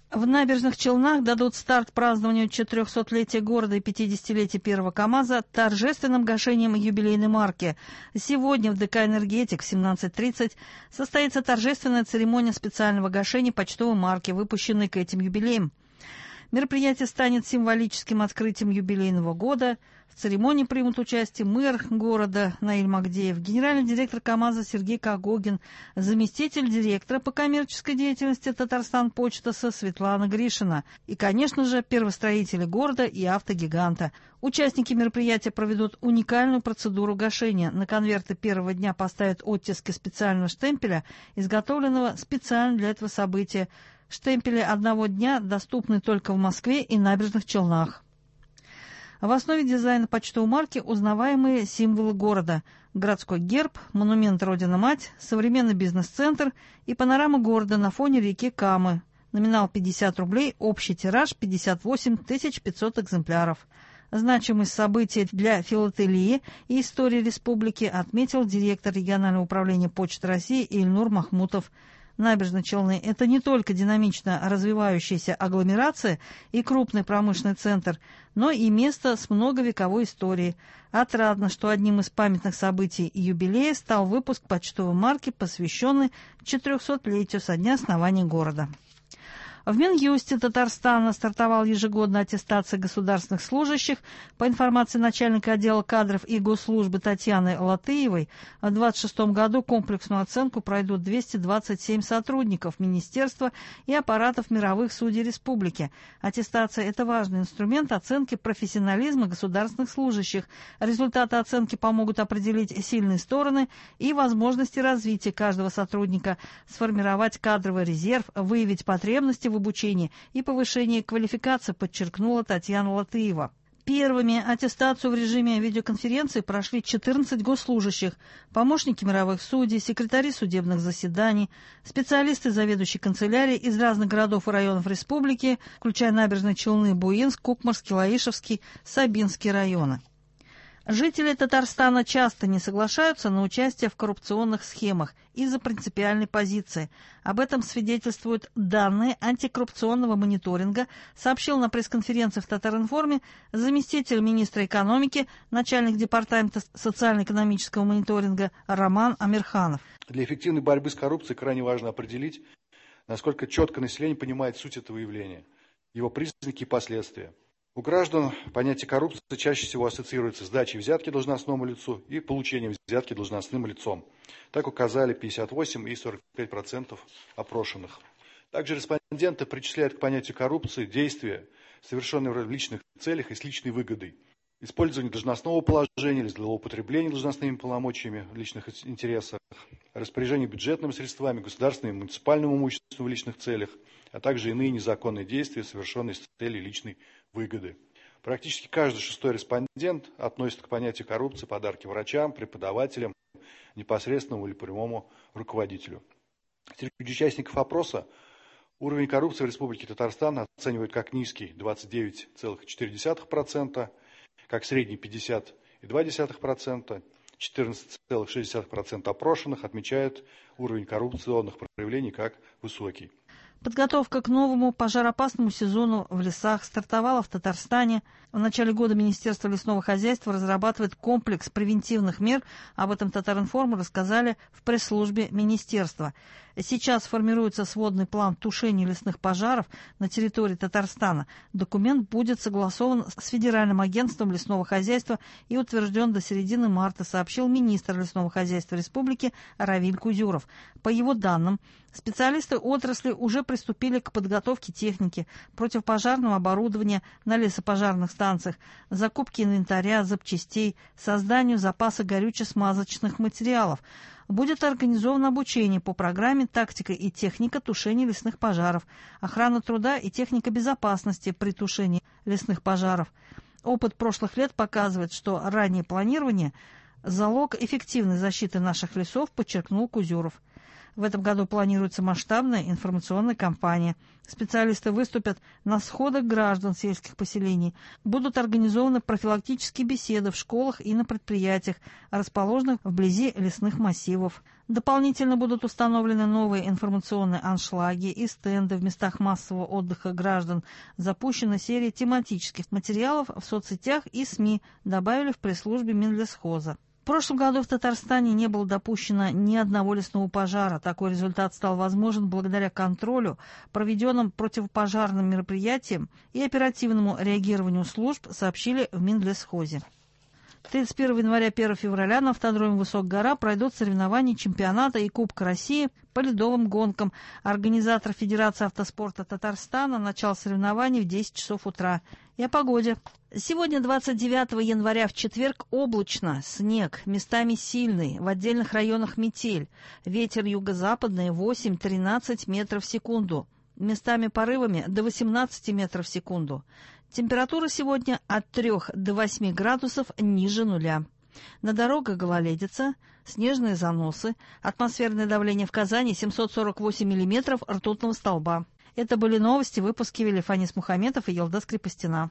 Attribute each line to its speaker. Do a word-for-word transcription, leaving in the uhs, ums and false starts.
Speaker 1: В Набережных Челнах дадут старт празднованию четырехсотлетия города и пятидесятилетия первого КАМАЗа торжественным гашением юбилейной марки. Сегодня в ДК «Энергетик» в семнадцать тридцать состоится торжественная церемония специального гашения почтовой марки, выпущенной к этим юбилеям. Мероприятие станет символическим открытием юбилейного года. В церемонии примут участие мэр города Наиль Магдеев, генеральный директор КАМАЗа Сергей Когогин, заместитель директора по коммерческой деятельности Татарстан-Почтаса Светлана Гришина и, конечно же, первостроители города и автогиганта. Участники мероприятия проведут уникальную процедуру гашения. На конверты первого дня поставят оттиски специального штемпеля, изготовленного специально для этого события. Штемпели одного дня доступны только в Москве и Набережных Челнах. В основе дизайна почтовой марки узнаваемые символы города: городской герб, монумент Родина-Мать, современный бизнес-центр и панорама города на фоне реки Камы. Номинал пятьдесят рублей, общий тираж пятьдесят восемь тысяч пятьсот экземпляров. Значимость события для филателии и истории республики отметил директор регионального управления Почты России Ильнур Махмутов. Набережные Челны – это не только динамично развивающаяся агломерация и крупный промышленный центр, но и место с многовековой историей. Отрадно, что одним из памятных событий юбилея стал выпуск почтовой марки, посвященный четырехсотлетию со дня основания города. В Минюсте Татарстана стартовала ежегодная аттестация государственных служащих. По информации начальника отдела кадров и госслужбы Татьяны Латыевой, в двадцать шестом году комплексную оценку пройдут двести двадцать семь сотрудников министерства и аппаратов мировых судей республики. Аттестация – это важный инструмент оценки профессионализма государственных служащих. Результаты оценки помогут определить сильные стороны и возможности развития каждого сотрудника, сформировать кадровый резерв, выявить потребности в обучении и повышении квалификации, подчеркнула Татьяна Латыева. Первыми аттестацию в режиме видеоконференции прошли четырнадцать госслужащих, помощники мировых судей, секретари судебных заседаний, специалисты заведующей канцелярии из разных городов и районов республики, включая Набережные Челны, Буинск, Кукмарский, Лаишевский, Сабинский районы. Жители Татарстана часто не соглашаются на участие в коррупционных схемах из-за принципиальной позиции. Об этом свидетельствуют данные антикоррупционного мониторинга, сообщил на пресс-конференции в Татаринформе заместитель министра экономики, начальник департамента социально-экономического мониторинга Роман Амирханов.
Speaker 2: Для эффективной борьбы с коррупцией крайне важно определить, насколько четко население понимает суть этого явления, его признаки и последствия. У граждан понятие коррупции чаще всего ассоциируется с дачей взятки должностному лицу и получением взятки должностным лицом. Так указали пятьдесят восемь и сорок пять процентов опрошенных. Также респонденты причисляют к понятию коррупции действия, совершенные в личных целях и с личной выгодой. Использование должностного положения или злоупотребление должностными полномочиями в личных интересах, распоряжение бюджетными средствами, государственным и муниципальным имуществом в личных целях, а также иные незаконные действия, совершенные с целью личной выгоды. Практически каждый шестой респондент относит к понятию коррупции подарки врачам, преподавателям, непосредственному или прямому руководителю. Среди участников опроса уровень коррупции в Республике Татарстан оценивают как низкий двадцать девять целых четыре десятых процента, как средний пятьдесят целых две десятых процента, четырнадцать целых шесть десятых процента опрошенных отмечают уровень коррупционных проявлений как высокий.
Speaker 1: Подготовка к новому пожароопасному сезону в лесах стартовала в Татарстане. В начале года Министерство лесного хозяйства разрабатывает комплекс превентивных мер. Об этом Татаринформ рассказали в пресс-службе министерства. Сейчас формируется сводный план тушения лесных пожаров на территории Татарстана. Документ будет согласован с Федеральным агентством лесного хозяйства и утвержден до середины марта, сообщил министр лесного хозяйства республики Равиль Кузюров. По его данным, специалисты отрасли уже приступили к подготовке техники, противопожарного оборудования на лесопожарных станциях, закупке инвентаря, запчастей, созданию запаса горюче-смазочных материалов. Будет организовано обучение по программе «Тактика и техника тушения лесных пожаров», охрана труда и техника безопасности при тушении лесных пожаров. Опыт прошлых лет показывает, что раннее планирование – залог эффективной защиты наших лесов, подчеркнул Кузюров. В этом году планируется масштабная информационная кампания. Специалисты выступят на сходах граждан сельских поселений. Будут организованы профилактические беседы в школах и на предприятиях, расположенных вблизи лесных массивов. Дополнительно будут установлены новые информационные аншлаги и стенды в местах массового отдыха граждан. Запущена серия тематических материалов в соцсетях и СМИ, добавили в пресс-службе Минлесхоза. В прошлом году в Татарстане не было допущено ни одного лесного пожара. Такой результат стал возможен благодаря контролю, проведенным противопожарным мероприятиям и оперативному реагированию служб, сообщили в Минлесхозе. тридцать первого января — первого февраля на автодроме Высокгора пройдут соревнования чемпионата и Кубка России по ледовым гонкам. Организатор Федерации автоспорта Татарстана. Начало соревнований в десять часов утра. И о погоде. Сегодня, двадцать девятого января, в четверг, облачно, снег, местами сильный, в отдельных районах метель. Ветер юго-западный восемь-тринадцать метров в секунду. Местами порывами до восемнадцати метров в секунду. Температура сегодня от трёх до восьми градусов ниже нуля. На дорогах гололедица, снежные заносы, атмосферное давление в Казани семьсот сорок восемь миллиметров ртутного столба. Это были новости, выпуски вели Фанис Мухаметов и Елдас Крепостина.